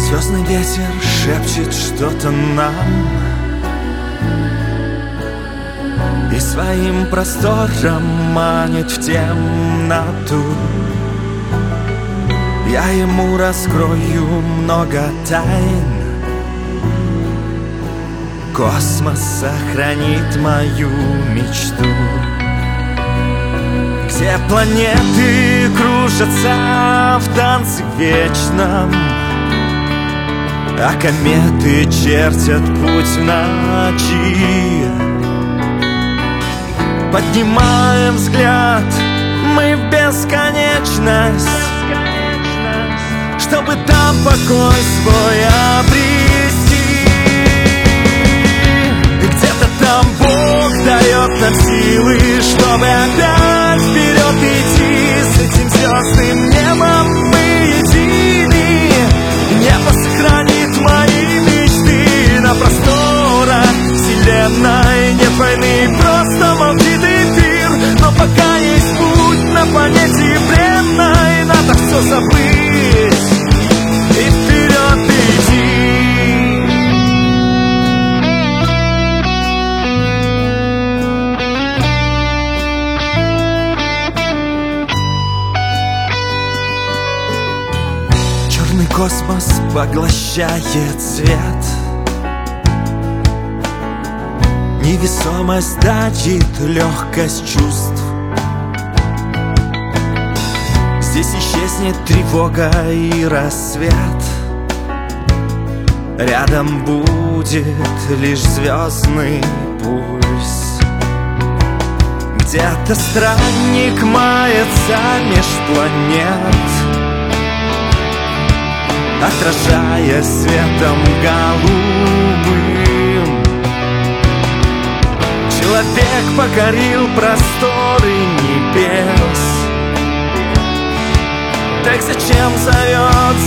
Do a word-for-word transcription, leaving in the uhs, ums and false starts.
Звездный ветер шепчет что-то нам, и своим простором манит в темноту. Я ему раскрою много тайн. Космос сохранит мою мечту, где планеты кружатся в танце вечном, а кометы чертят путь в ночи. Поднимаем взгляд мы в бесконечность, чтобы там покой свой обрести. И где-то там Бог дает нам силы, чтобы опять вперед идти. С этим звездным небом мы едины. Небо сохранит мои мечты. На просторах вселенной нет войны, просто молчит эфир. Но пока есть путь на планете бренной, надо все забыть и вперед идти. Черный космос поглощает свет, невесомость давит легкость чувств. Здесь исчезнет тревога и рассвет. Рядом будет лишь звездный пульс. Где-то странник мается меж планет, отражая светом голубым. Человек покорил просторы небес. Так зачем зовет